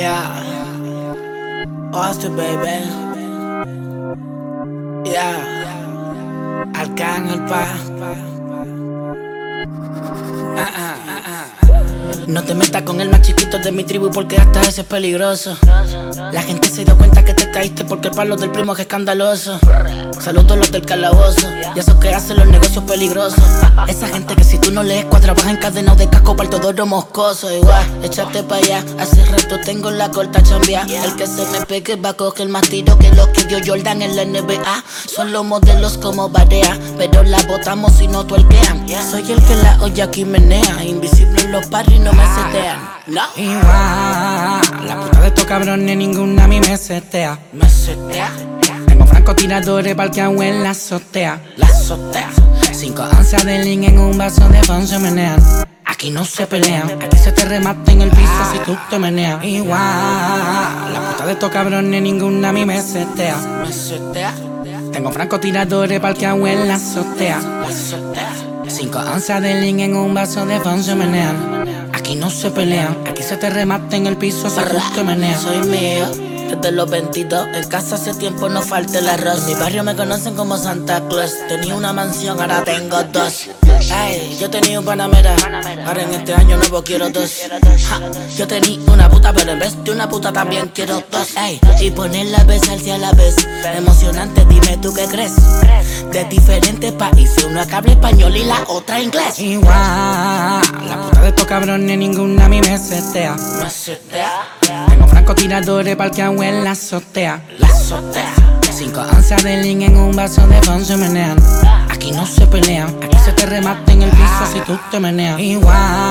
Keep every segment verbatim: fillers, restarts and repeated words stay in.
yeah. Austin, baby. Yeah. Arcángel, pa. Ah, ah, ah, ah. No te metas con el más chiquito de mi tribu porque hasta ese es peligroso. La gente se dio cuenta que te caíste porque el palo del primo es escandaloso. Saludos los del calabozo y esos que hacen los negocios peligrosos. Esa gente que si tú no lees cuadra vas encadenado de casco para el todo moscoso. Igual, échate pa' allá, hace rato tengo la corta chambia. El que se me pegue va a coger más tiro que los que dio Jordan en la N B A. Son los modelos como Barea, pero la botamos si no tuerquean. Soy el que la olla aquí menea, invisible en los parries no me setean. No. Igual, la puta de estos cabrones ninguna a mí me setea. Me setea, Tengo francotiradores parqueados en la azotea. la azotea. Cinco onzas de lean en un vaso de fon se menean. Aquí no se pelean, aquí se te remata en el piso si tú te meneas. Igual, la puta de estos cabrones ninguna a mí me setea. Me setea, Tengo francotiradores parqueados en la azotea. la azotea. Cinco onzas de lean en un vaso de fon se menean. Aquí no se pelean, aquí se te remata en el piso si tú te meneas. Soy mío, desde los veintidós. En casa hace tiempo no falta el arroz. En mi barrio me conocen como Santa Claus. Tenía una mansión, ahora tengo dos. Ay, yo tenía un Panamera, ahora en este año nuevo quiero dos. Ja, yo tenía una puta, pero en vez de una puta también quiero dos. Ay, y ponerla a besarse a la vez. Emocionante, dime tú qué crees. De diferentes países, una que habla español y la otra inglés. Igual, la puta de estos cabrones ninguna a mí me setea. Me setea, Tengo francotiradores parqueados en la azotea. la azotea. Cinco onzas de lean en un vaso de fon se menean. Aquí no se pelean, aquí se te remata en el piso si tú te meneas. Igual,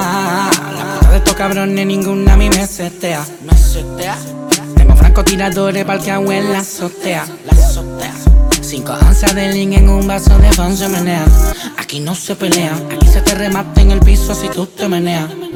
la puta de estos cabrones ninguna a mí me setea. Me setea, Tengo francotiradores parqueados en la azotea. la azotea. Cinco onzas de lean en un vaso de fon se menean. Aquí no se pelean, aquí se te remata en el piso si tú te meneas.